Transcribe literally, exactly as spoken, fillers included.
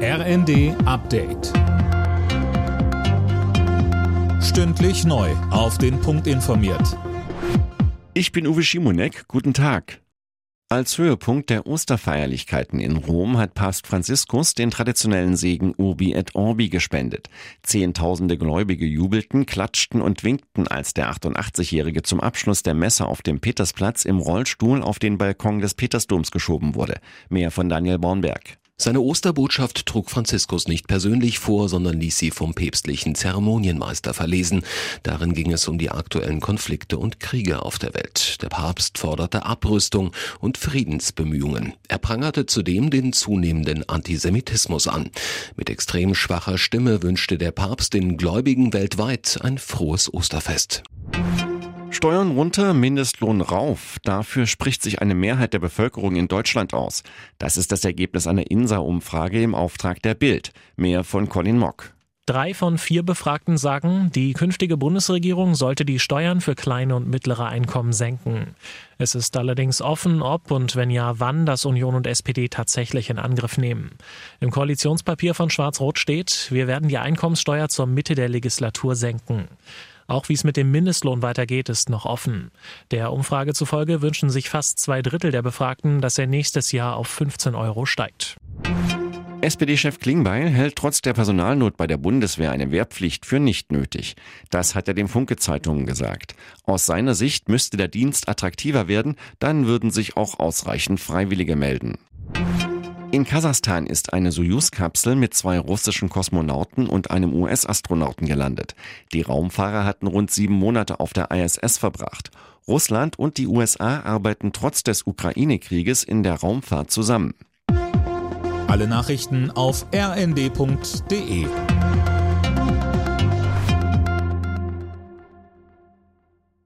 R N D Update. Stündlich neu auf den Punkt informiert. Ich bin Uwe Schimonek, guten Tag. Als Höhepunkt der Osterfeierlichkeiten in Rom hat Papst Franziskus den traditionellen Segen Urbi et Orbi gespendet. Zehntausende Gläubige jubelten, klatschten und winkten, als der achtundachtzigjährige zum Abschluss der Messe auf dem Petersplatz im Rollstuhl auf den Balkon des Petersdoms geschoben wurde. Mehr von Daniel Bornberg. Seine Osterbotschaft trug Franziskus nicht persönlich vor, sondern ließ sie vom päpstlichen Zeremonienmeister verlesen. Darin ging es um die aktuellen Konflikte und Kriege auf der Welt. Der Papst forderte Abrüstung und Friedensbemühungen. Er prangerte zudem den zunehmenden Antisemitismus an. Mit extrem schwacher Stimme wünschte der Papst den Gläubigen weltweit ein frohes Osterfest. Steuern runter, Mindestlohn rauf. Dafür spricht sich eine Mehrheit der Bevölkerung in Deutschland aus. Das ist das Ergebnis einer INSA-Umfrage im Auftrag der Bild. Mehr von Colin Mock. Drei von vier Befragten sagen, die künftige Bundesregierung sollte die Steuern für kleine und mittlere Einkommen senken. Es ist allerdings offen, ob und wenn ja, wann das Union und S P D tatsächlich in Angriff nehmen. Im Koalitionspapier von Schwarz-Rot steht, wir werden die Einkommenssteuer zur Mitte der Legislatur senken. Auch wie es mit dem Mindestlohn weitergeht, ist noch offen. Der Umfrage zufolge wünschen sich fast zwei Drittel der Befragten, dass er nächstes Jahr auf fünfzehn Euro steigt. S P D-Chef Klingbeil hält trotz der Personalnot bei der Bundeswehr eine Wehrpflicht für nicht nötig. Das hat er den Funke-Zeitungen gesagt. Aus seiner Sicht müsste der Dienst attraktiver werden, dann würden sich auch ausreichend Freiwillige melden. In Kasachstan ist eine Sojus-Kapsel mit zwei russischen Kosmonauten und einem U S-Astronauten gelandet. Die Raumfahrer hatten rund sieben Monate auf der I S S verbracht. Russland und die U S A arbeiten trotz des Ukraine-Krieges in der Raumfahrt zusammen. Alle Nachrichten auf r n d punkt d e.